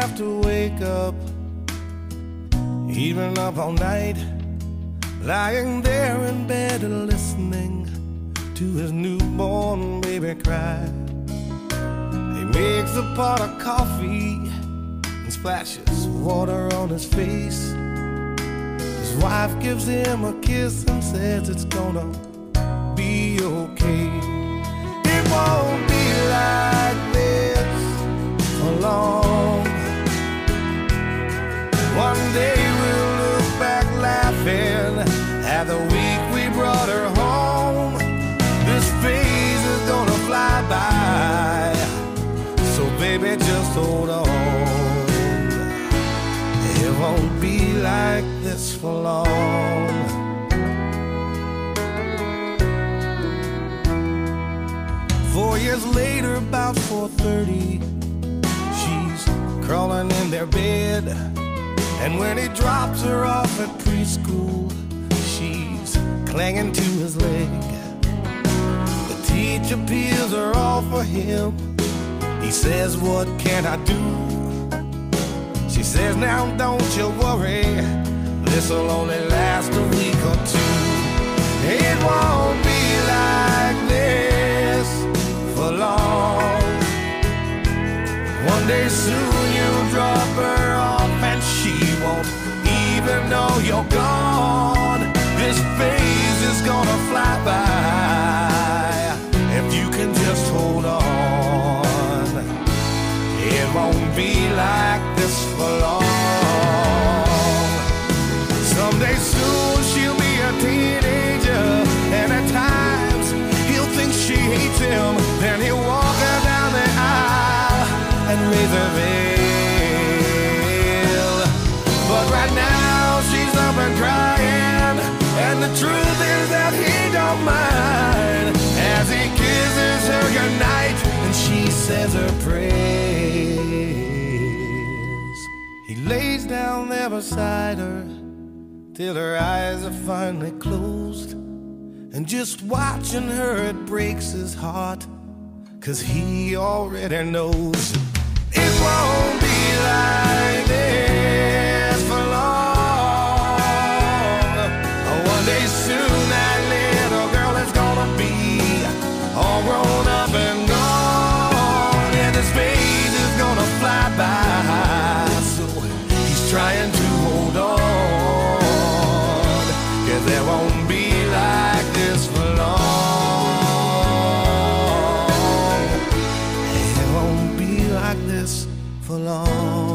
have to wake up, even up all night, lying there in bed and listening to his newborn baby cry. He makes a pot of coffee and splashes water on his face. His wife gives him a kiss and says it's gonna be okay. It won't be like this for long. One day we'll look back laughing at the week we brought her home. This phase is gonna fly by, so baby just hold on. It won't be like this for long. 4 years later, about 4:30, she's crawling in their bed. And when he drops her off at preschool, she's clinging to his leg. The teacher peels her off for him. He says, what can I do? She says, now don't you worry, this'll only last a week or two. It won't be like this for long. One day soon you'll drop her off and she won't even know you're gone. This phase is gonna fly by if you can just hold on. It won't be like this for long. Someday soon she'll be a teenager, and at times he'll think she hates him. Then he'll walk her down the aisle and raise her veil. But right now she's up and crying, and the truth is that he don't mind as he kisses her goodnight and she says her prayers. He lays down there beside her till her eyes are finally closed, and just watching her it breaks his heart, 'cause he already knows it won't be like this for long. One day soon that little girl is gonna be all grown up and gone, and his face is gonna fly by, so he's trying to hold on, 'cause there won't be like this for long. It won't be like this for long.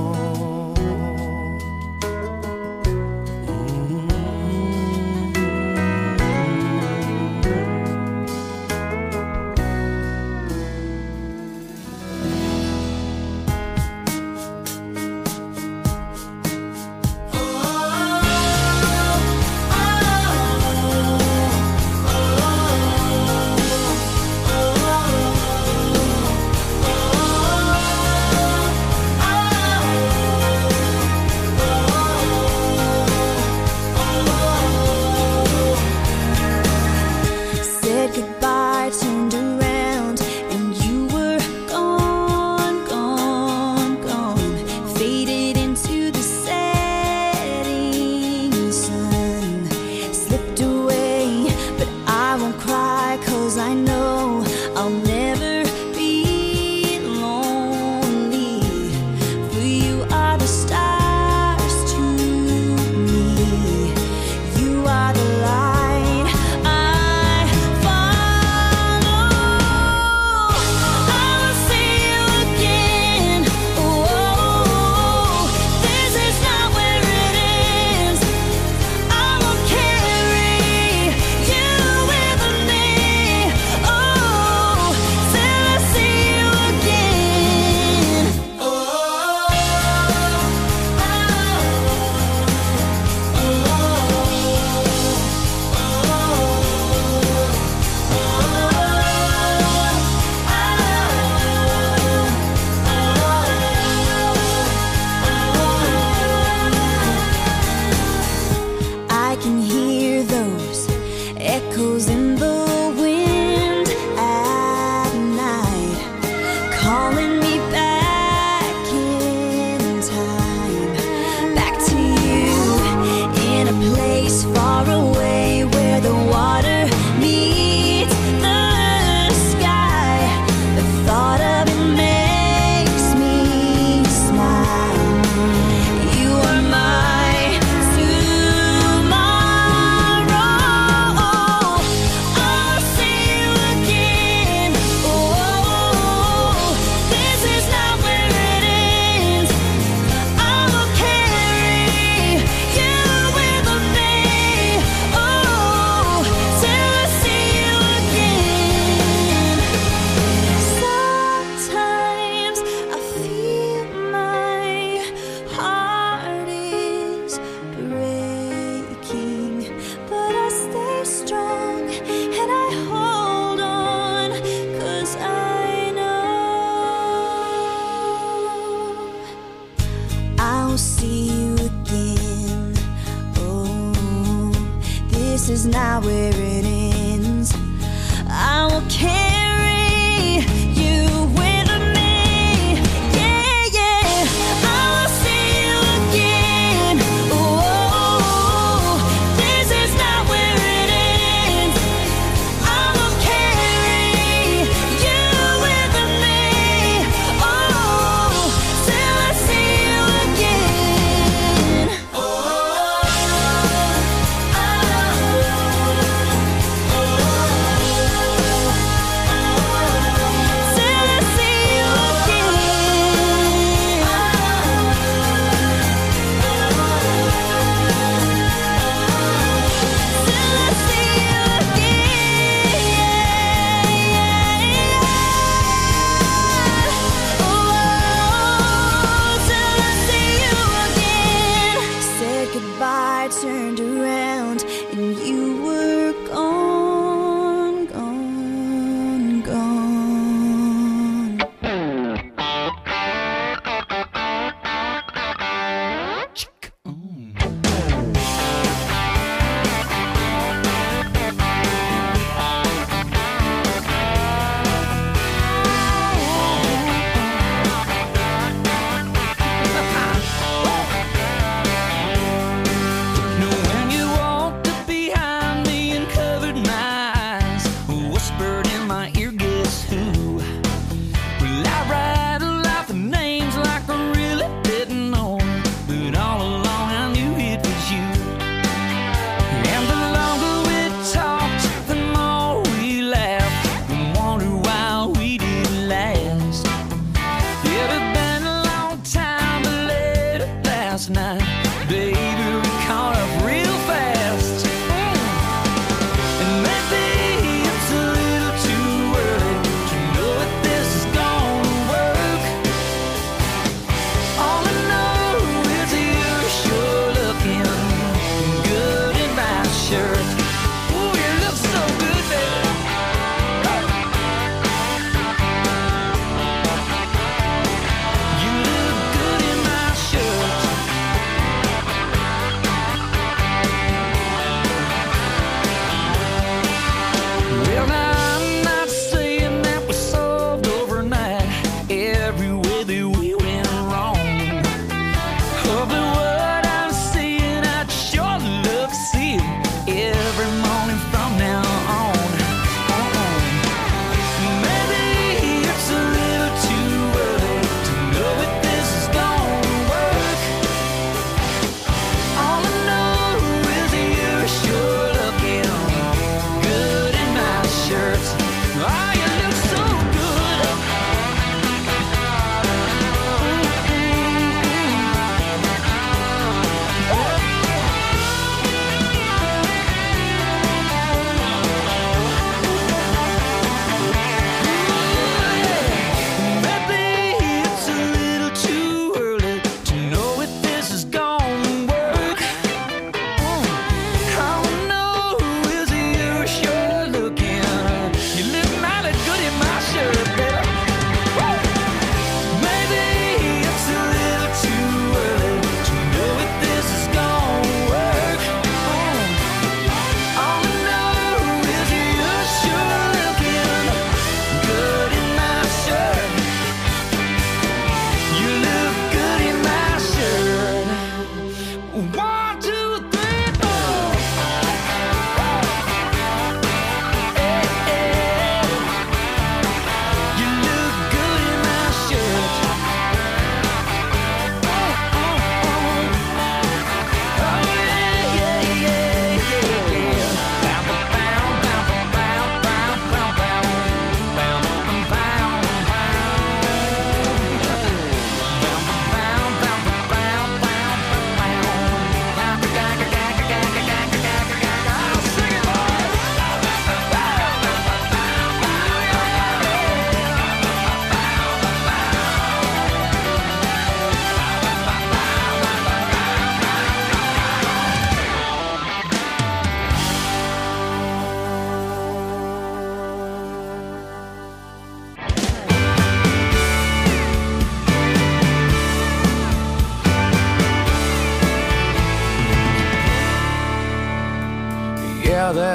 is not where it ends. I will carry you with me. Yeah, yeah. I will see you again. Oh, this is not where it ends. I will carry you with me. Oh, till I see you again.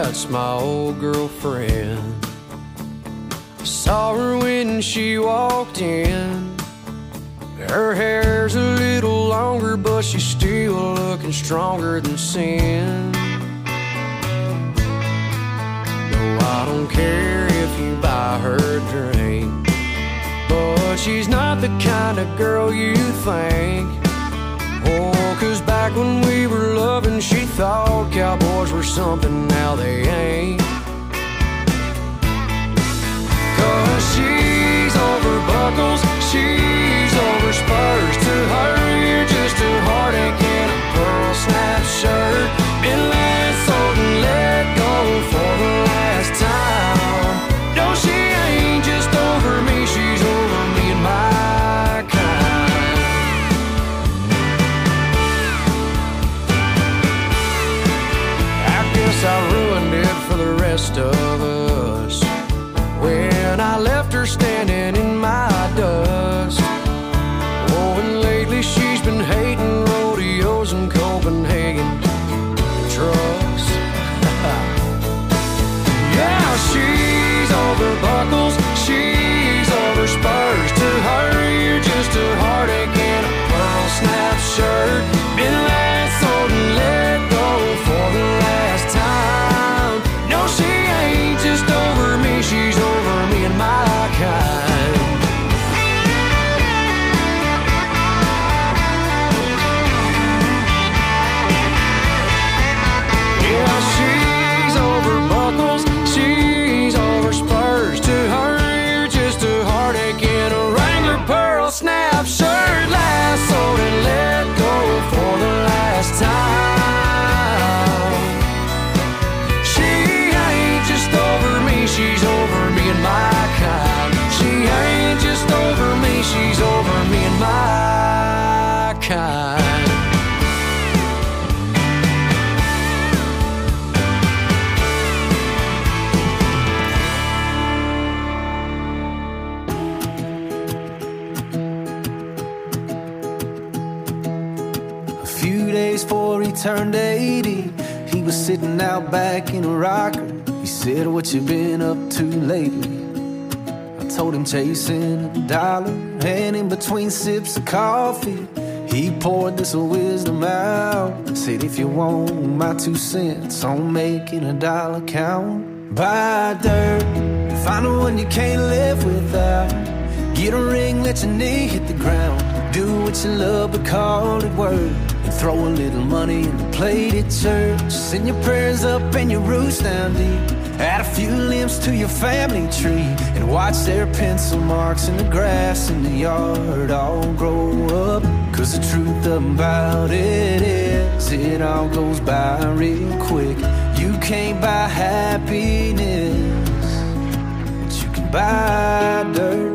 that's my old girlfriend. I saw her when she walked in. Her hair's a little longer, but she's still looking stronger than sin. No, I don't care if you buy her a drink, but she's not the kind of girl you think. Oh, 'cause back when we were loving, she thought cowboys were something, now they ain't. 'Cause she's over buckles, she's over spurs. To her, you're just a heartache in a pearl snap shirt. Been lassoed and let go for the last time. No, she ain't just over me, she's over me and my kind. I guess I ruined it for the rest of us when I left her standing in my dust. Oh, and lately she's been hating rodeos in Copenhagen trucks. Yeah, she's over buckles, she's over spurs. To her, you're just a heartache in a pearl snap shirt. Been lassoed and let go for the last time. No, she ain't just over me, she's over me and my kind. Yeah, she's over buckles, she's over spurs. To her, you're just a heartache in a Wrangler pearl snap shirt. Lassoed and let go for the last time. She ain't just over me, she's over me and my kind. She ain't just over me, she's over me and my kind. A few days before he turned 80, he was sitting out back in a rocker. He said, "What you been up to lately?" I told him chasing a dollar, and in between sips of coffee, he poured this wisdom out. Said, "If you want my 2 cents on making a dollar count, buy dirt, find the one you can't live without. Get a ring, let your knee hit the ground. Do what you love, but call it work. And throw a little money in the plate at church. Send your prayers up and your roots down deep. Add a few limbs to your family tree, and watch their pencil marks in the grass in the yard all grow up. 'Cause the truth about it is, it all goes by real quick. You can't buy happiness, but you can buy dirt."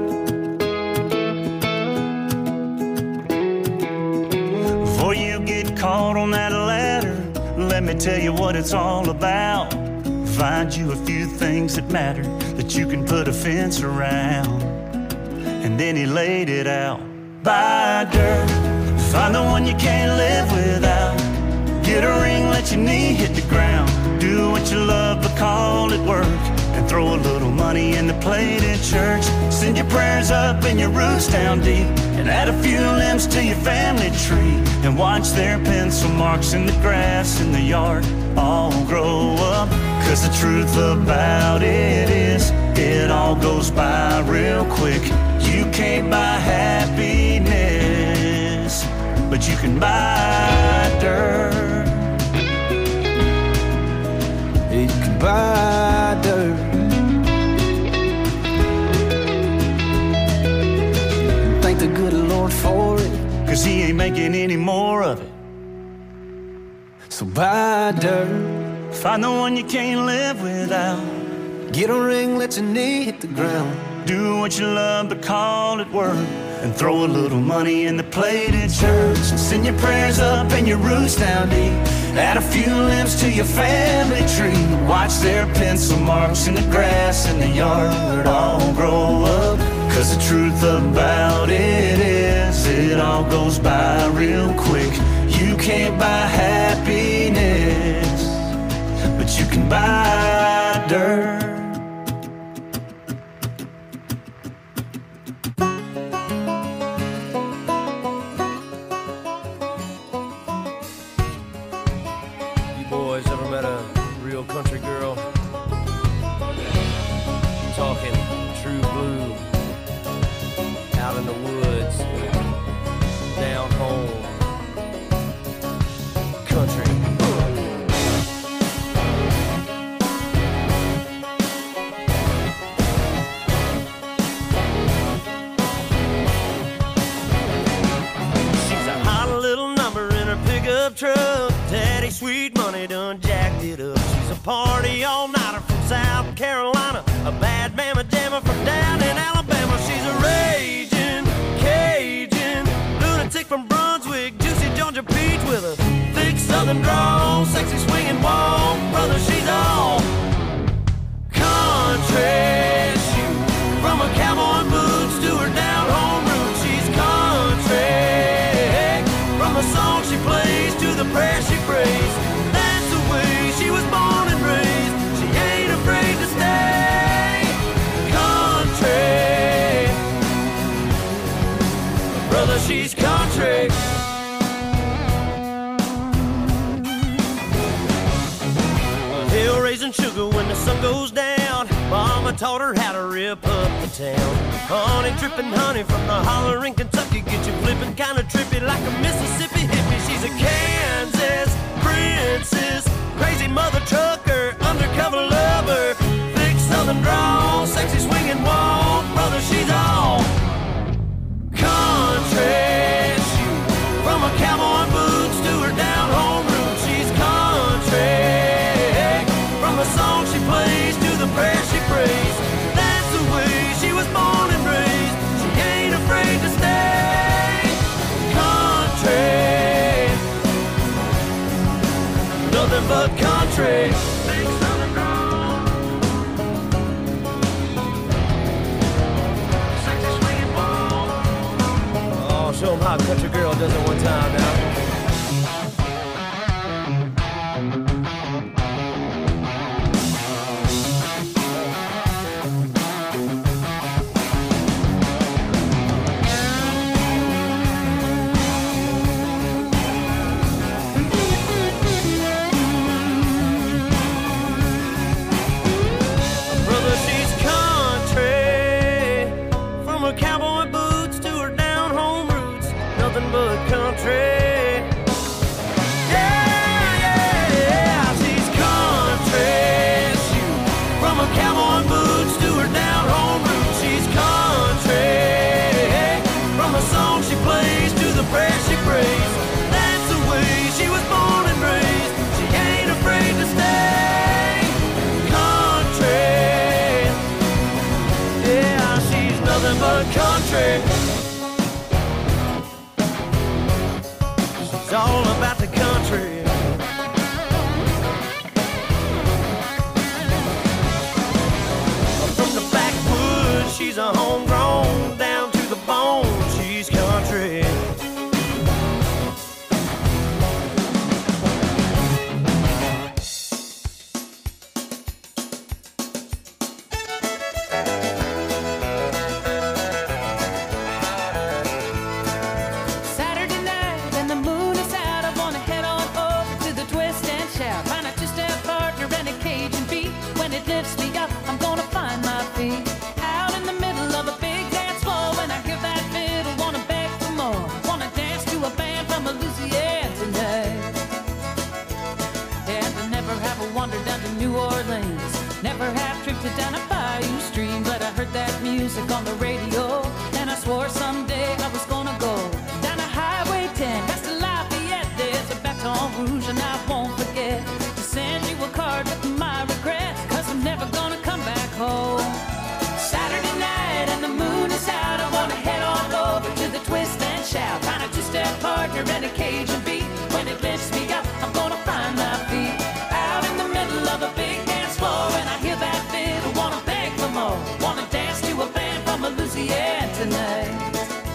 Before you get caught on that ladder, let me tell you what it's all about. Find you a few things that matter that you can put a fence around. And then he laid it out. Buy dirt, find the one you can't live without. Get a ring, let your knee hit the ground. Do what you love, but call it work. And throw a little money in the plate at church. Send your prayers up and your roots down deep. And add a few limbs to your family tree. And watch their pencil marks in the grass in the yard all grow up. 'Cause the truth about it is, it all goes by real quick. You can't buy happiness, but you can buy dirt. You can buy dirt. Thank the good Lord for it, 'Cause he ain't making any more of it. so buy dirt. Find the one you can't live without. Get a ring, let your knee hit the ground. Do what you love, but call it work. And throw a little money in the plate at church. And send your prayers up and your roots down deep. Add a few limbs to your family tree. Watch their pencil marks in the grass in the yard all grow up. 'Cause the truth about it is, it all goes by real quick. You can't buy happiness, but you can buy dirt. You boys ever met a real country girl? Talking true blue, out in the woods, down home, country. She's a hot little number in her pickup truck. Daddy Sweet Money done jacked it up. She's a party all-nighter from South Carolina, a bad mama jammer from down in Alabama. She's a raging Cajun lunatic from Brunswick, juicy Georgia peach with a thick southern drawl, sexy swinging walk. Brother, she's all country. Shoot, from her cowboy boots to her down home roots, she's country. From the song she plays to the prayer she prays, that's the way she was born and raised. She ain't afraid to stay country. Brother, she's country. Hill raising sugar when the sun goes down. Mama taught her how to rip up the town. Honey dripping honey from the holler in Kentucky, get you flipping kinda trippy like a Mississippi hippie. She's a Kansas princess, crazy mother trucker, undercover lover, thick southern drawl, sexy swinging walk. Brother, she's all country. Shoot, from her cowboy boots to her down home roots, she's country. From the song she plays to the prayer she prays, that's the way she was born and raised. She ain't afraid to stay country. Nothing but country. Oh, show them how a country girl does it one time now. Brother, she's country. From her cowboy boots to her down home roots, nothing but country. Yeah, yeah, yeah, she's country. Shoot, from her cowboy boots to her down home roots, she's country. From the song she plays to the prayer she prays, that's the way she was born and raised. She ain't afraid to stay country. Yeah, she's nothing but country. She's all about the country. From the backwoods, she's a homegrown, down to the bone, she's country. Saturday night and the moon is out. I wanna head on over to the twist and shout. Find a two-step partner and a Cajun beat. When it lifts me up, I'm gonna find my feet. Out in the middle of a big dance floor, when I hear that fiddle, wanna beg for more. Wanna dance to a band from Louisiana tonight. And I never have a wander down to New Orleans. Never have drifted down a bayou stream. But I heard that music on the radio, and I swore someday I was gonna go down a Highway 10 past the Lafayette. There's a Baton Rouge and I won't forget to send you a card with my regrets, 'cause I'm never gonna come back home. Saturday night and the moon is out. I wanna head on over to the twist and shout. Find a two-step partner and a Cajun beat. When it lifts me up, I'm gonna find my feet. Out in the middle of a big dance floor, and I hear that fiddle, wanna beg for more. Wanna dance to a band from Louisiana tonight.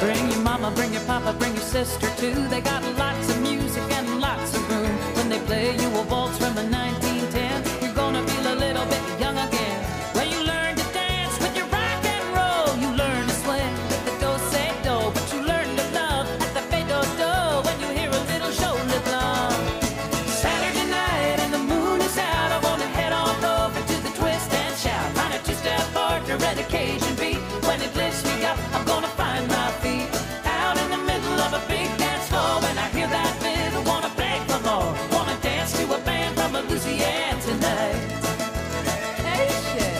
Bring your mama, bring your papa, bring your sister too. They got lots of music and lots of room. When they play you a waltz from the 1910s, you're gonna feel a little bit young again. Well, you learn to dance with your rock and roll. You learn to swing with the do-say-do, but you learn to love at the fade-do-do when you hear a little shoulder love. Saturday night and the moon is out, I wanna head on over to the twist and shout. Find a two-step partner and occasion beat. When it lifts me up, I'm gonna find my feet out in the middle of a big dance floor. When I hear that fiddle, wanna beg for more. Wanna dance to a band from Louisiana tonight. Hey, shit.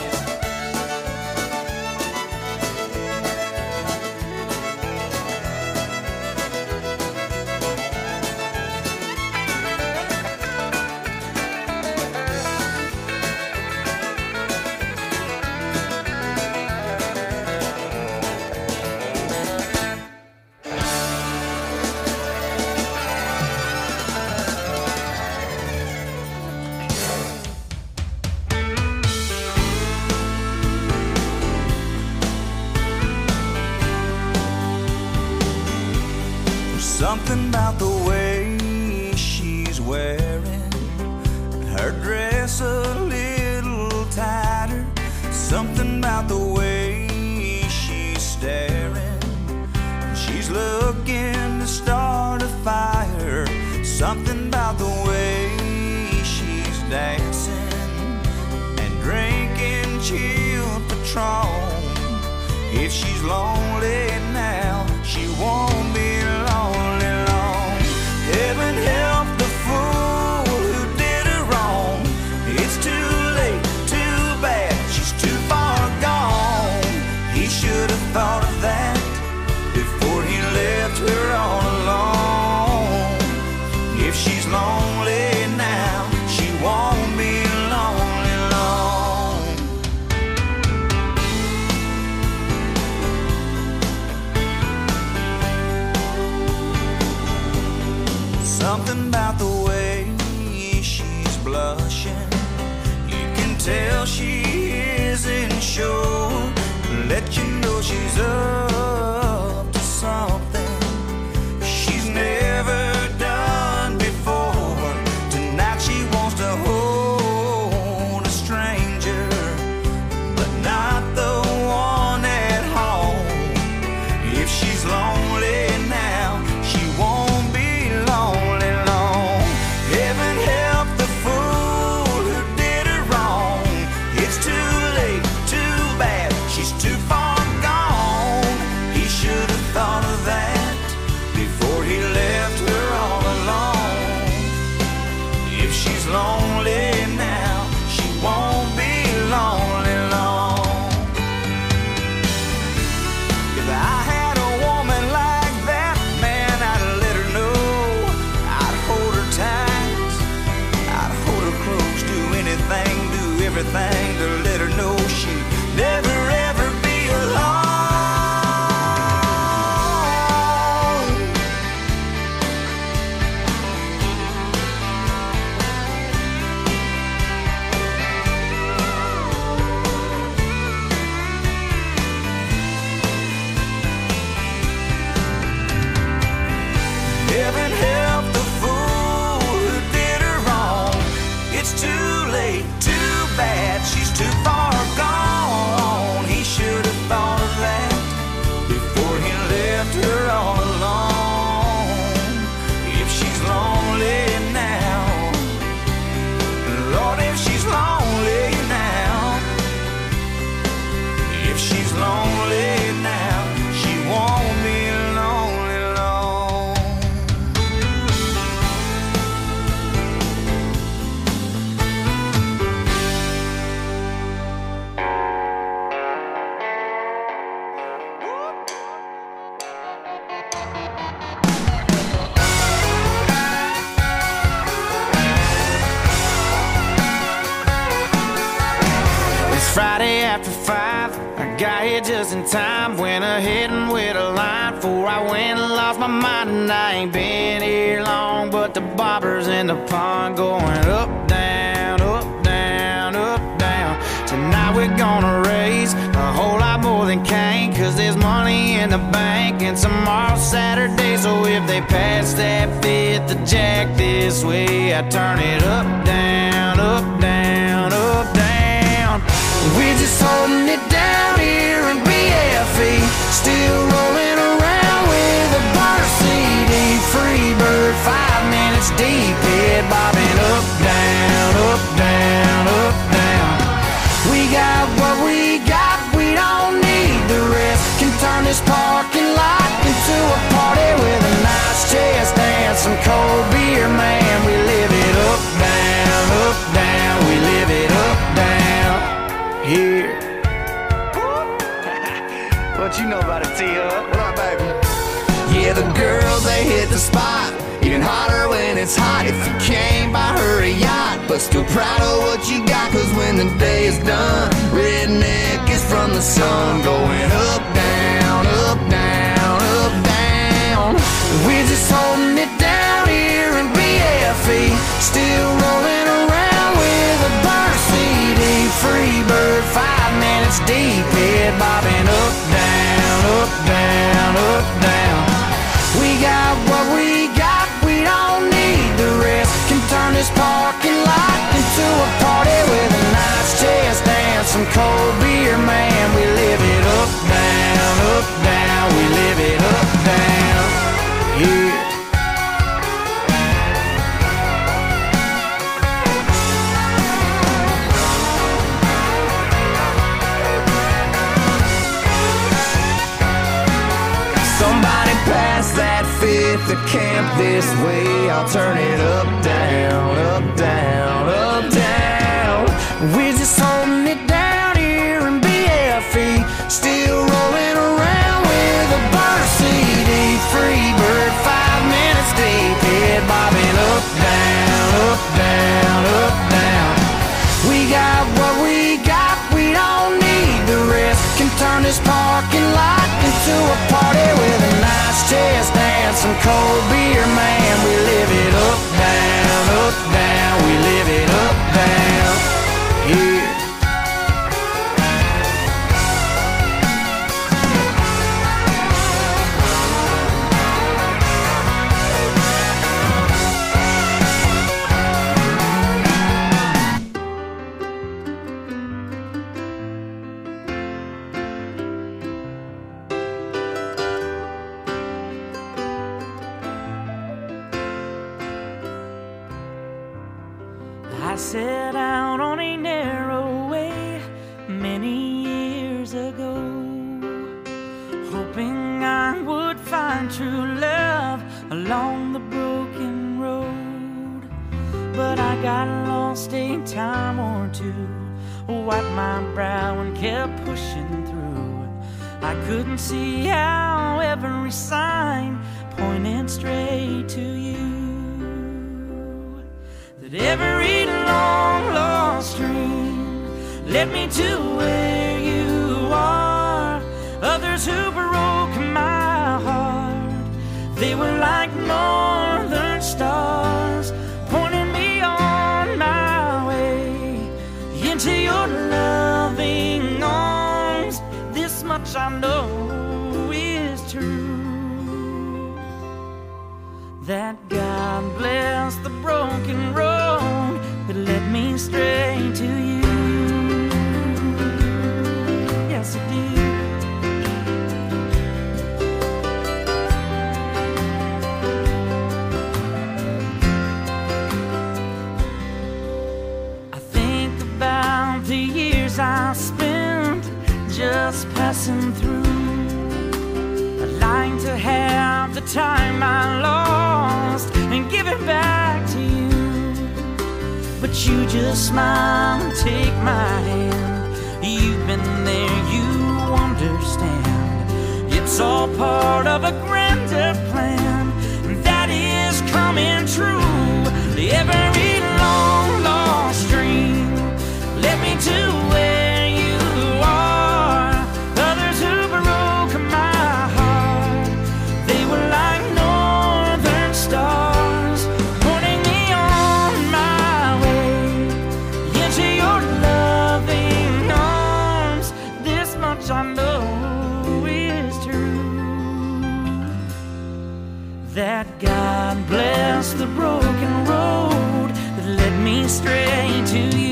Something about the way she's wearing her dress a little tighter. Something about the way she's staring. She's looking to start a fire. Something about the way she's dancing and drinking chilled Patron. If she's lonely now, she won't be lonely long. Heaven help the fool who did her wrong. It's too late, too bad, she's too far gone. He should have thought of that before he left her all alone. If she's lonely now, she won't be lonely long. Something about the way she's blushing, you can tell she isn't sure. Let you know she's up to something she's never done before. Tonight she wants to hold a stranger, but not the one at home. If she's lonely now, she won't be lonely long. Heaven help the fool who did her wrong. It's too late, too bad, she's too far gone. He should have thought of that before he left her all alone. If she's lonely now, she won't be lonely long. If I had a woman like that, man, I'd let her know. I'd hold her tight, I'd hold her close, do anything, do everything to let her know she'd never ever be alone. Heaven help the fool who did her wrong. It's too late, too bad, she's too far gone. He should have thought of that before he left her all alone. If she's lonely now, Lord, if she's lonely now, if she's lonely now, she won't be lonely long. It's Friday after 5. I got here just in time. Went ahead and with a line before I went and lost my mind. And I ain't been here long, but the bobbers in the pond going up, down, up, down, up, down. Tonight we're gonna raise a whole lot more than Cain, 'cause there's money in in the bank, and tomorrow's Saturday. So if they pass that fifth of Jack this way, I turn it up, down, up, down, up, down. We're just holding it down here in BFE, still rolling around with a burner CD. Free bird, 5 minutes deep, head bobbing up, down, up, down, up, down. We got what we got, we don't need the rest. Can turn this parking lot into a party with a nice chest dance, some cold beer, man. We live it up, down, we live it up, down here. What you know about it, T-Up? What up, baby? Yeah, the girls, they hit the spot, even hotter when it's hot. If you came by her a yacht, but still proud of what you got, cause when the day is done, redneck is from the sun, going up, down, up, down, up, down. We're just holding it down here in BFE, still rolling around with a burner CD. Free bird, 5 minutes deep, head bobbing up, down, up, down, up, down. We got what we got, we don't need the rest. Can turn this parking lot into a party with a nice chest dance, some cold beer, man. We live it up, down, we live it up, down, yeah. Somebody pass that fifth of camp this way, I'll turn it up, down, up, down, up, down. We're just holding it down here in BFE, still rolling around with a burner CD. Free bird, 5 minutes deep, head bobbing up, down, up, down, up, down. We got what we got, we don't need the rest. Can turn this parking lot into a party with a nice chest dance, some cold beer, man. We live it up, down, we live it up, down, yeah. I set out on a narrow way many years ago, hoping I would find true love along the broken road. But I got lost a time or two, wiped my brow and kept pushing through. I couldn't see how every sign pointed straight to you, that every long lost dream led me to where you are. Others who broke my heart, they were like northern stars, pointing me on my way into your loving arms. This much I know is true, that God bless the broken road that led me straight to you. Yes, it did. I think about the years I spent just passing through, lying to have the time I lost and give it back to you. But you just smile and take my hand. You've been there, you understand. It's all part of a grander plan that is coming true. Every long lost dream led me to where you are. Others who broke my heart, they were like northern stars, pointing me on my way into your loving arms. This much I know is true. that God bless the broken road that led me straight to you.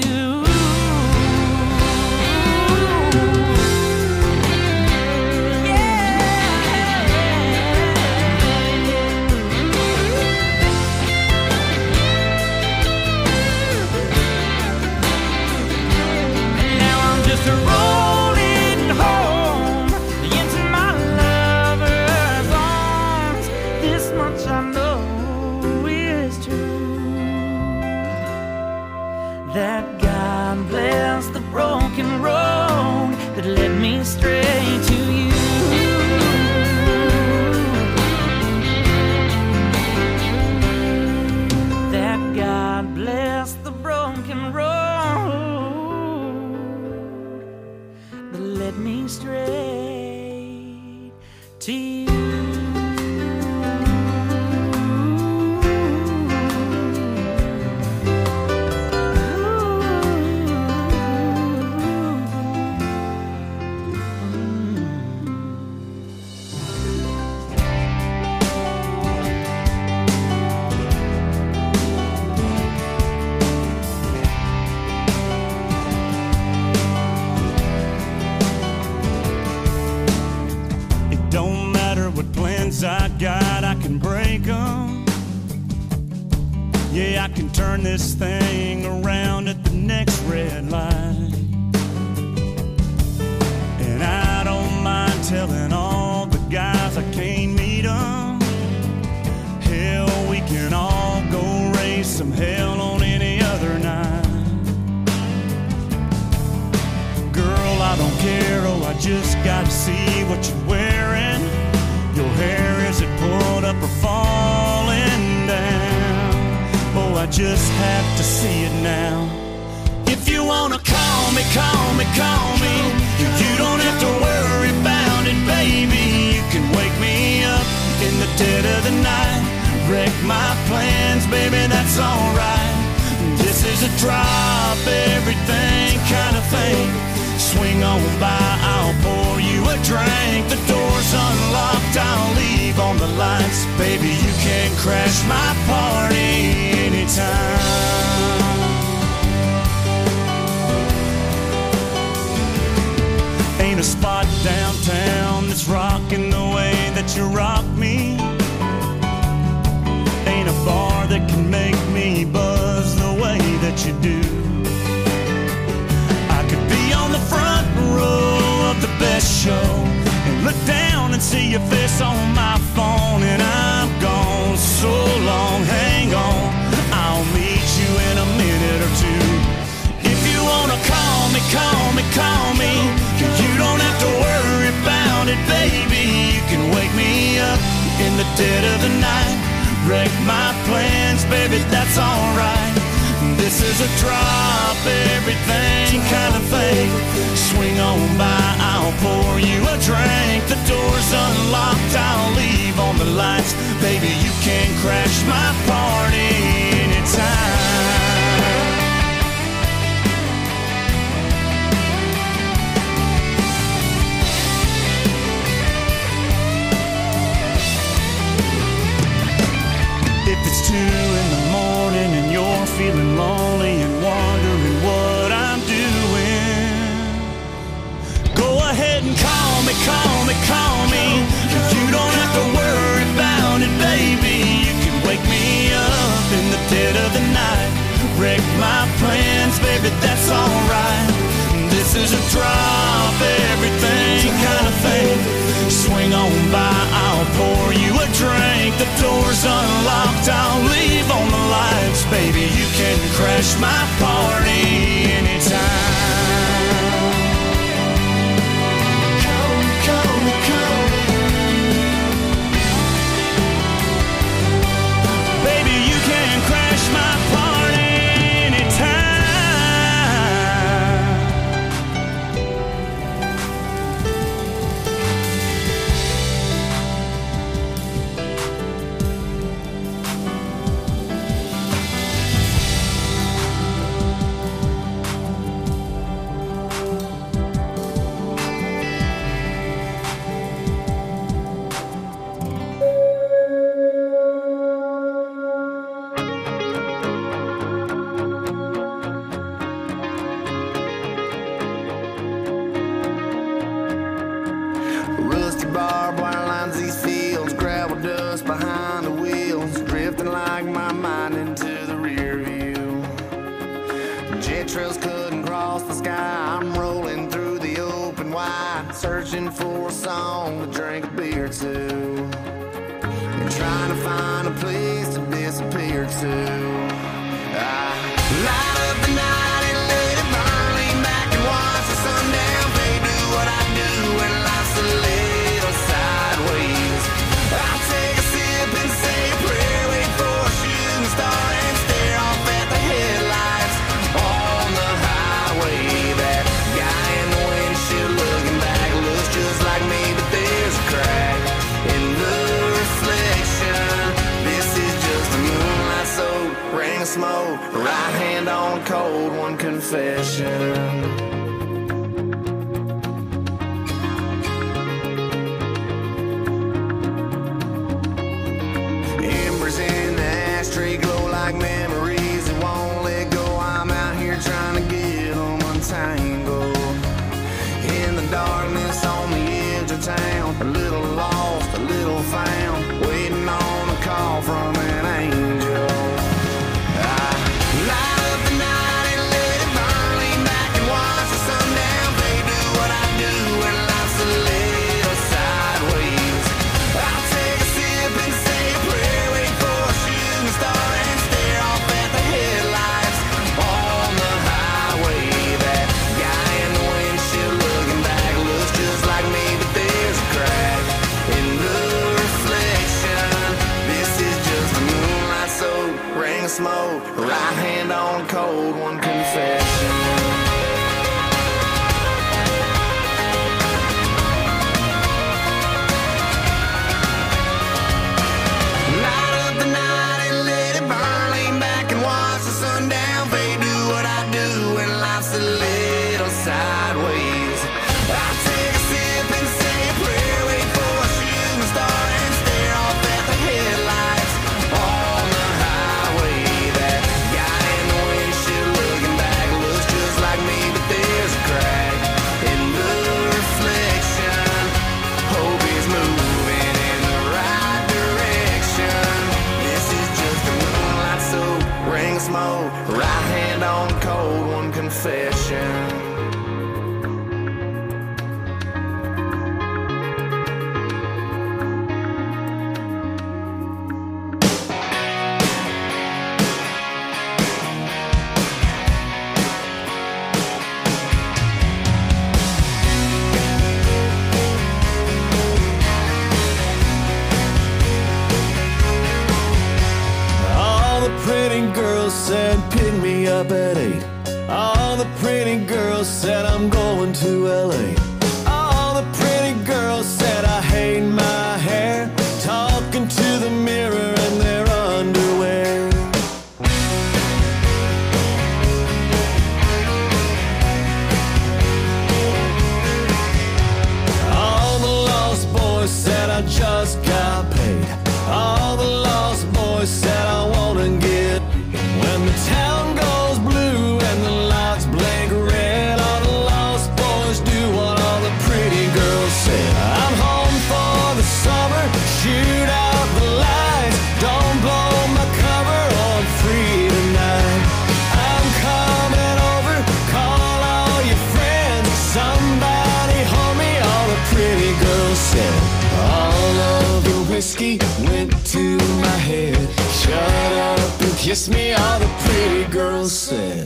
That God bless the broken road that led me straight to you. That God bless the broken road that led me straight to you. I got, I can break them. Yeah, I can turn this thing around at the next red light. And I don't mind telling all the guys I can't meet them. Hell, we can all go raise some hell on any other night. Girl, I don't care, oh, I just gotta see what you're wearing. Your hair, is it pulled up or falling down? Oh, I just have to see it now. If you wanna call me, call me, call me. You don't have to worry about it, baby. You can wake me up in the dead of the night. Wreck my plans, baby, that's alright. This is a drop everything kind of thing. Swing on by, I'll pour you a drink. The door's unlocked, I'll leave on the lights. Baby, you can crash my party anytime. Ain't a spot downtown that's rocking the way that you rock me. Ain't a bar that can make me buzz the way that you do. The front row of the best show and look down and see your face on my phone. And I'm gone so long, hang on, I'll meet you in a minute or two. If you wanna call me, call me, call me. You don't have to worry about it, baby. You can wake me up in the dead of the night. Wreck my plans, baby, that's alright. This is a drop everything kind of thing. Swing on by, I'll pour you a drink. The door's unlocked, I'll leave on the lights. Baby, you can crash my party anytime. If it's 2 in the morning and you're feeling lonely and wondering what I'm doing, go ahead and call me, call me, call me. You don't have to worry about it, baby. You can wake me up in the dead of the night. Wreck my plans, baby, that's alright. This is a drop everything kind of thing. Swing on by, I'll pour you a drink. The door's unlocked, I'll leave on the lights. Baby, you can crash my party anytime. Come, come, come. Baby, you can crash my party anytime. song to drink a beer to, and trying to find a place to disappear to. I light up the night and let it burn, lean back and watch the sundown fade. Do what I do when life's a little sideways. I'll take a sip and say a prayer, wait for a shooting star and stare off at the headlights on the highway. That guy in the windshield looking back looks just like me, but there's a crack in the reflection. This is just a moonlight soaked ring of smoke, right hand on cold one confession. Glow like memories that won't let go. I'm out here trying to get them untangled. In the darkness on the edge of town, a little lost, a little found, waiting on a call from an angel. I light up the night and let it burn, lean back and watch the sundown fade. Do what I do when life's a little sideways. I'll take a sip and say a prayer, wait for a shooting star and stare off at the headlights on the highway. That guy in the windshield looking back looks just like me, but there's a crack in the reflection. This is just a moonlight soaked ring of smoke, right hand on cold one confession. Light up the night and let it burn, lean back and watch the sundown fade. Do what I do when life's a little sideways. I'll take a sip and say a prayer, wait for a shooting star and stare off at the headlights on the highway. That guy in the windshield looking back looks just like me, but there's a crack in the reflection. Hope he's moving in the right direction. This is just a moonlight soaked ring of smoke, right hand on cold one confession. All the pretty girls said pick me up at 8. All the pretty girls said I'm going to LA. All the pretty girls said I hate my hair, talking to the mirror in their underwear. All the lost boys said I just got paid. All the lost boys said I wanna get. When the town goes blue and the lights blink red, all the lost boys do what all the pretty girls said. I'm home for the summer, shoot out the lights, don't blow my cover, on free tonight. I'm coming over, call all your friends, somebody hold me, all the pretty girls said. All of the whiskey went to my head, shut up and kiss me, all the pretty girls said.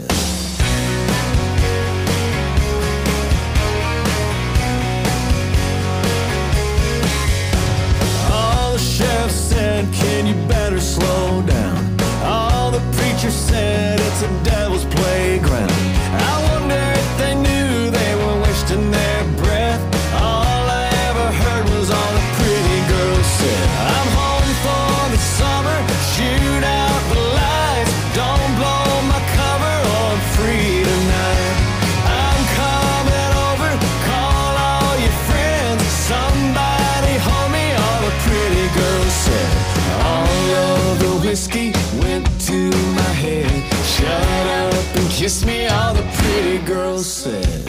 All the sheriff said, can you better slow down? All the preachers said, it's a devil's playground. I wonder if they knew they were wasting their breath. All I ever heard was all the pretty girls said. I'm home for the summer, shoot out the lights, don't blow my cover, on free tonight. I'm coming over, call all your friends, somebody hold me, all the pretty girls said. All of the whiskey went to my head, shut up and kiss me, all the pretty girls said.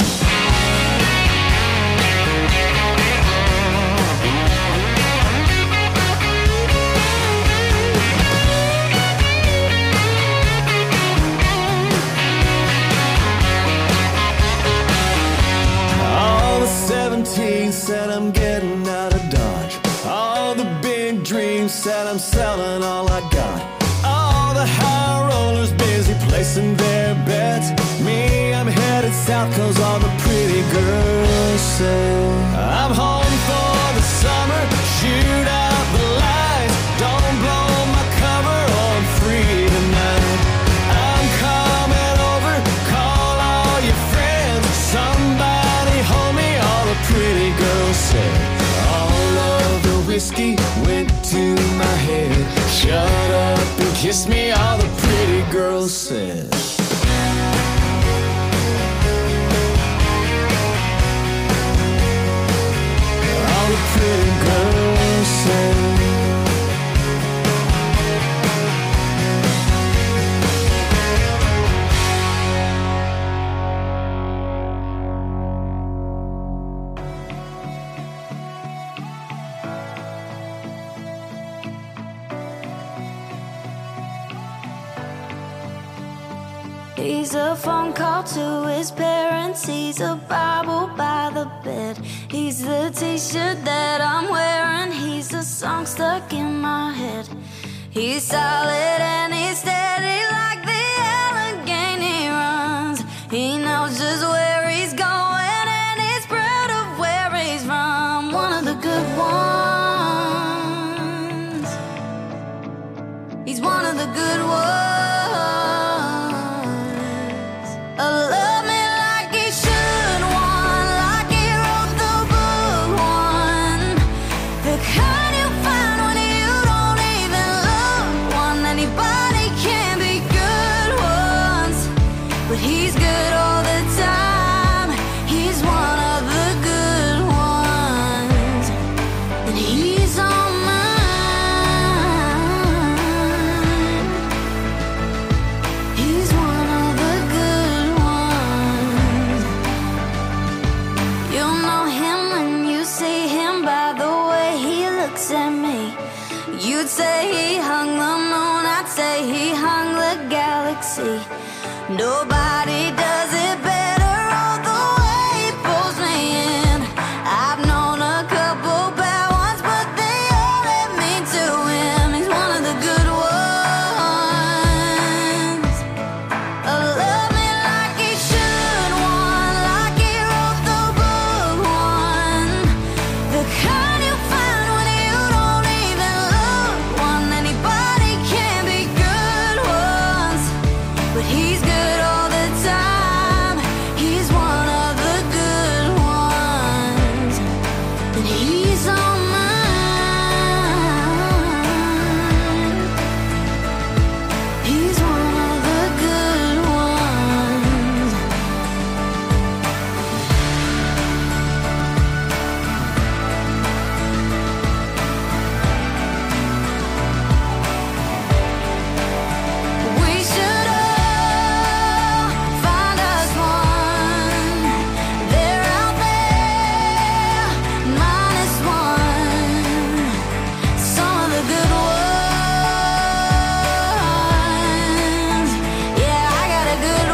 All the 17 said I'm getting big dream, said I'm selling all I got. All the high rollers busy placing their bets. Me, I'm headed south cause all the pretty girls say I'm home for the summer, shoot out the lights. Don't blow my cover or I'm free tonight. I'm coming over, call all your friends. Somebody hold me, all the pretty girls say. All of the whiskey went to my head. Shut up and kiss me, all the pretty girls said. All the pretty girls said. He's a phone call to his parents. He's a Bible by the bed. He's the t-shirt that I'm wearing. He's a song stuck in my head. He's solid and he's steady like the Allegheny runs. He knows just where he's going and he's proud of where he's from. One of the good ones. He's one of the good ones. Love me like he should, one like he wrote the book, one the kind you find when you don't even look, one anybody can be good ones, but he's good all the time. He's one of the good ones, and he's on mine. He's one of the good ones. You'll know him when you see him by the way he looks at me. You'd say he hung the moon, I'd say he hung the galaxy. Nobody does it better, oh, the way he pulls me in. I've known a couple bad ones, but they all led me to him. He's one of the good ones. Love me like he should, one like he wrote the book, one the kind you find when you don't even look, one anybody can be good ones, but he's good all the time. He's one of the good ones, and he's on mine. He's one of the good ones. We should all find us one. They're out there, minus one. Some of the good ones. Yeah, I got a good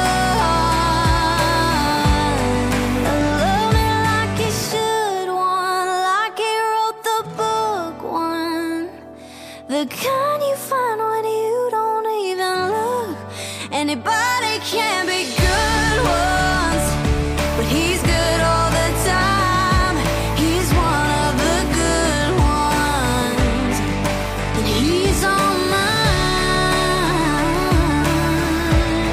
one. Love me like he should, one like he wrote the book, one the kind you find when you don't even look. Anybody can be good ones, but he's good all the time. He's one of the good ones, and he's on mine.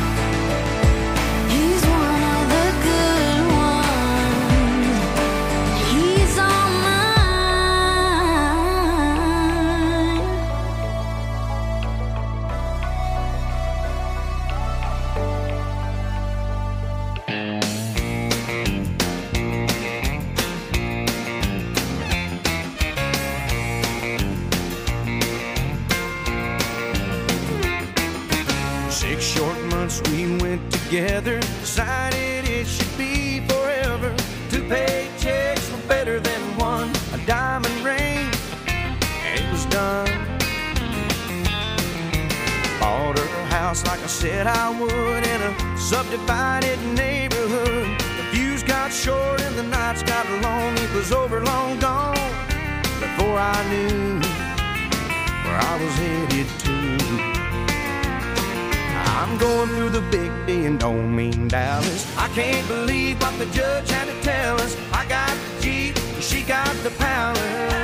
He's one of the good ones. He's on mine. We went together, decided it should be forever. 2 paychecks were better than one, a diamond ring, and it was done. Bought her a house like I said I would, in a subdivided neighborhood. The fuse got short and the nights got long, it was over long gone before before I knew where I was headed to. I'm going through the big D and don't mean Dallas. I can't believe what the judge had to tell us. I got the Jeep, she got the Palace.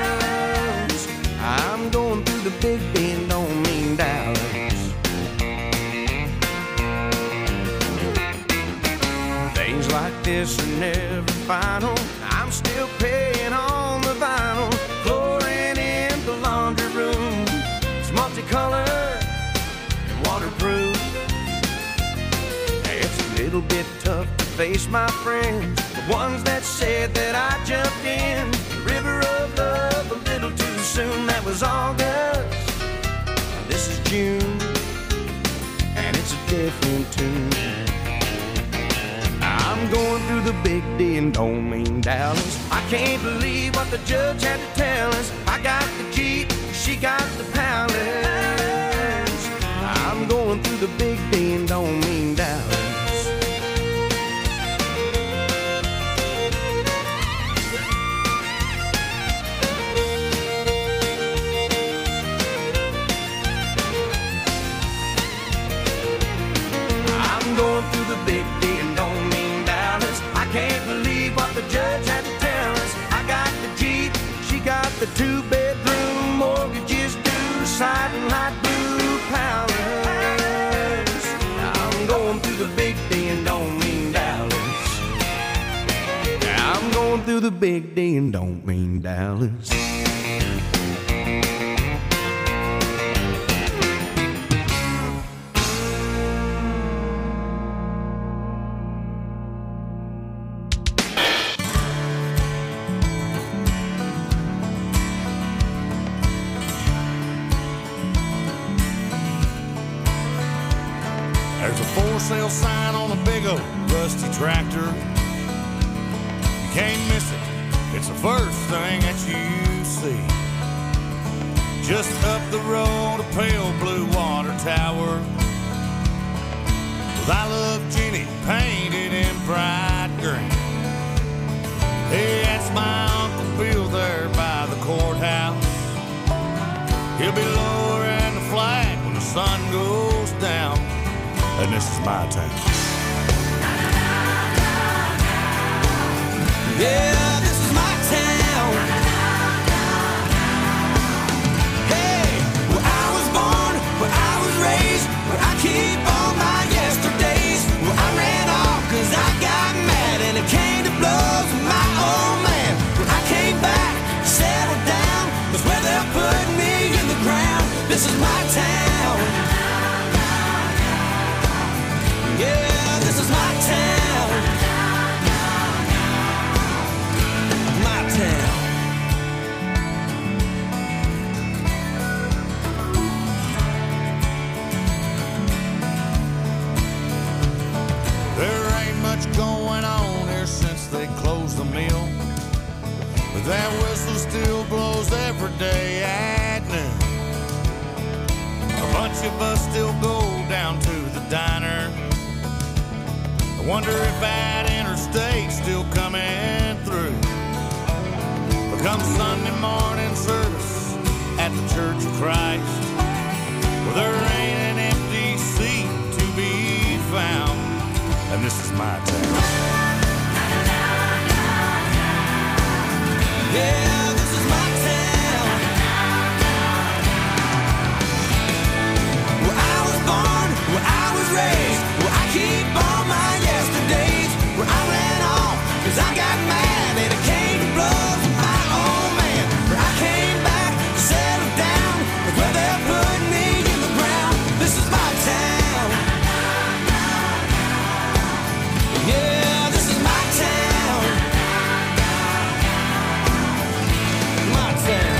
I'm going through the big D and don't mean Dallas. Days like this are never final. I'm still paying on the vinyl. Flooring in the laundry room, it's multicolored and waterproof. It's a little bit tough to face my friends, the ones that said that I jumped in the river of love a little too soon. That was August, this is June, and it's a different tune. I'm going through the big D and don't mean Dallas. I can't believe what the judge had to tell us. I got the Jeep, she got the Palace. I'm going through the big D and don't mean Dallas. I'm going through the big D and don't mean Dallas. I can't believe what the judge had to tell us. I got the Jeep, she got the 2-bedroom, mortgages due, siding light blue Palace. I'm going through the big D and don't mean Dallas. I'm going through the big D and don't mean Dallas. There's a for sale sign on a big old rusty tractor. You can't miss it, it's the first thing that you see. Just up the road, a pale blue water tower with I Love Jenny painted in bright green. Hey, that's my Uncle Bill there by the courthouse. He'll be lowering the flag when the sun goes down. And this is my town. Yeah, this is my town. Hey, where I was born, where I was raised, where I keep all my yesterdays, where I ran off cause I got mad and it came to blows with my old man. Where I came back, settled down, was where they're putting me in the ground. This is my town. Yeah, this is my town. My town. There ain't much going on here since they closed the mill, but that whistle still blows every day at noon. A bunch of us still go down to the diner. I wonder if that interstate's still coming through. But come Sunday morning service at the Church of Christ, well, there ain't an empty seat to be found. And this is my town. Yeah, this is my town. Where I was born, where I was raised, where I keep all my yesterdays, where I ran off cause I got mad and it came to blows with my old man. Where I came back, settled down, where they're putting me in the ground. This is my town. Yeah, this is my town. My town.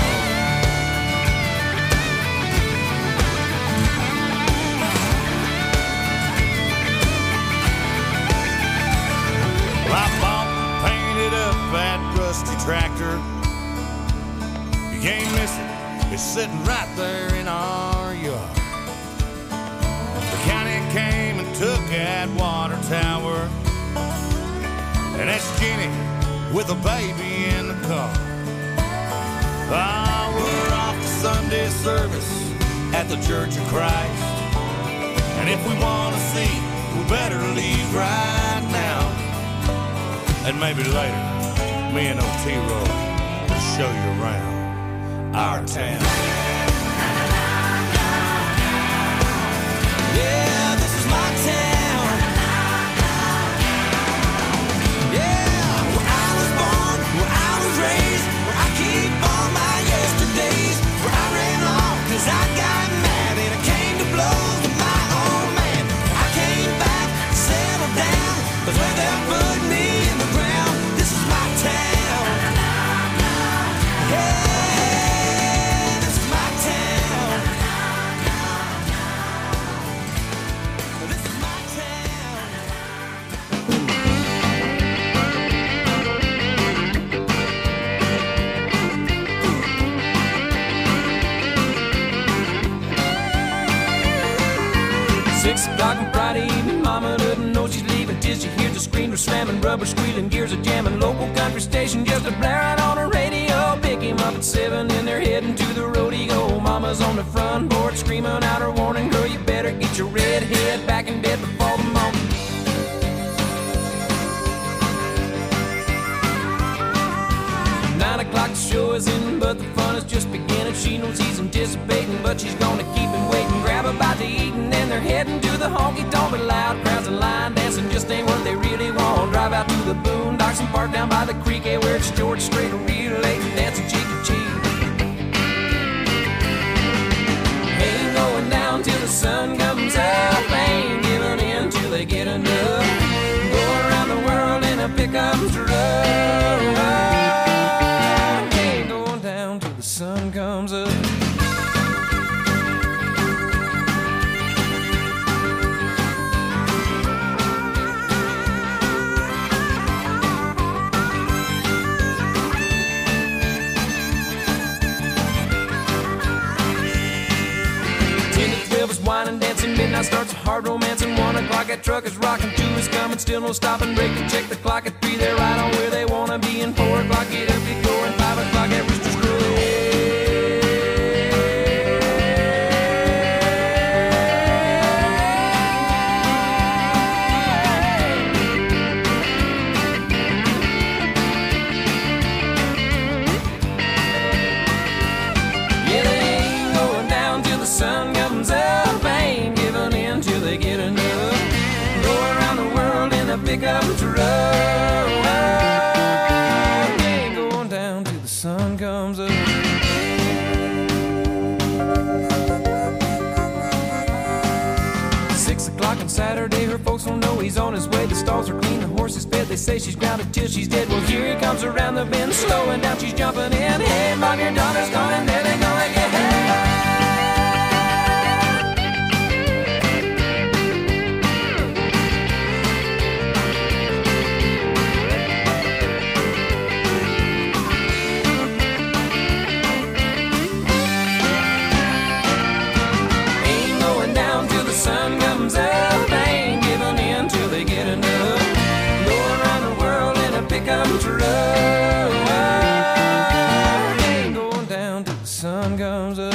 I bought and painted up that rusty tractor. You can't miss it, it's sitting right there in our yard. The county came and took that water tower, and that's Jenny with a baby in the car. We're off to Sunday service at the Church of Christ. And if we want to see, we better leave right now. And maybe later, me and Otero will show you around our town. Yeah, this is my town. Yeah, where I was born, where I was raised, where I keep all my yesterdays, where I ran off 'cause I got mad and I came to blows with my old man. I came back, settled down, that's where they put me in the ground. This is my town. Yeah, this is my town. This is my town. 6 o'clock on Friday evening, mama doesn't know she's leaving till she hears the screamer slamming, rubber squealing, gears are jamming, local country station just a blaring on the radio. Pick him up at 7 and they're heading to the rodeo. Mama's on the front porch screaming out her warning, girl, you better get your red head back in bed before the morning. The show is in, but the fun is just beginning. She knows he's anticipating, but she's gonna keep him waiting. Grab a bite to eat, and then they're heading to the honky-tonk. But loud crowds and line dancing just ain't what they really want. Drive out to the boondocks and park down by the creek, where it's George Strait, real late, dancing cheek to cheek. Ain't going down till the sun comes up. Ain't giving in till they get enough. Go around the world in a pickup truck. The sun comes up. Wine and dancing, midnight starts a hard romance, and 1 o'clock that truck is rocking, 2 is coming, still no stopping, break and check the clock at 3, they're right on where they wanna be, and 4 o'clock get up to go, and 5 o'clock that rooster's crowing. Yeah, they ain't going down till the sun comes up. Pickup truck, ain't going down till the sun comes up. 6 o'clock on Saturday, her folks don't know he's on his way. The stalls are clean, the horse is fed. They say she's grounded till she's dead. Well, here he comes around the bend, slowing down, she's jumping in. Hey, mom, your daughter's gone, and there they go again. Sun comes up, ain't giving in till they get enough. Go around the world in a pickup truck. Ain't going down till the sun comes up.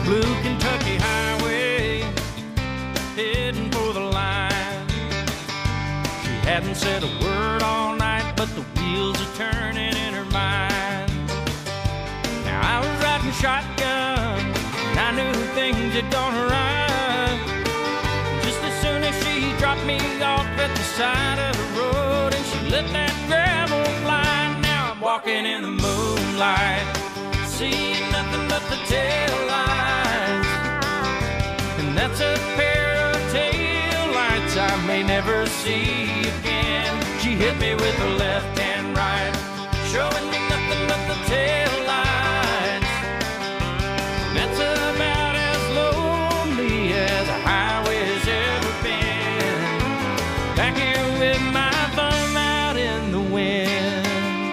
Blue Kentucky highway, heading for the line. She hadn't said a word all night, but the wheels are turning in her mind. Now I was riding shotgun, and I knew things had gone right. Just as soon as she dropped me off at the side of the road, and she let that gravel fly. Now I'm walking in the moonlight, seeing nothing but the tail lights. And that's a pair of tail lights I may never see again. She hit me with her left and right, showing me nothing but the tail lights. And that's about as lonely as a highway's ever been. Back here with my thumb out in the wind.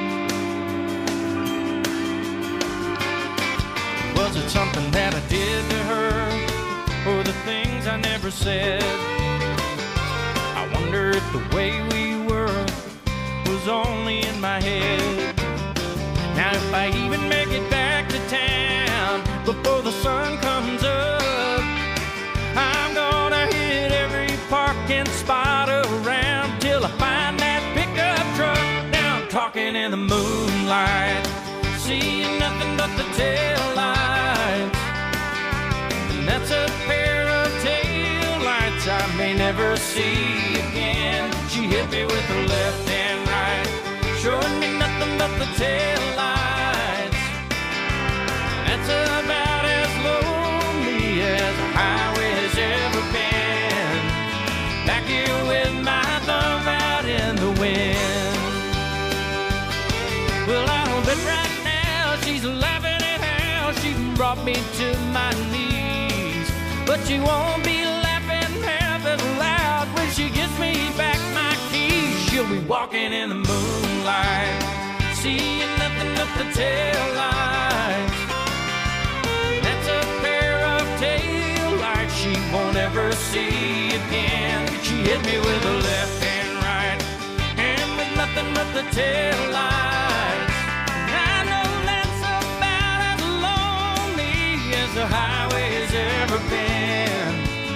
Was it something that I did to her, or the things I never said? I wonder if the way we were was only in my head. Now if I even make it back to town before the sun comes up, I'm gonna hit every parking spot around till I find that pickup truck. Now I'm talking in the moonlight, seeing nothing but the tail lights. And that's a pair of tail lights I may never see again. She hit me with her left and right, showing me nothing but the tail lights. That's about as lonely as a highway has ever been. Back here with my thumb out in the wind. Well, I'll bet right now she's laughing at how she brought me to my knees. But she won't be laughing half as loud when she gives me back my keys. She'll be walking in the moonlight, seeing nothing but the tail lights. That's a pair of tail lights she won't ever see again. She hit me with her left and right, and with nothing but the tail lights. I know that's about as lonely as the highway has ever been.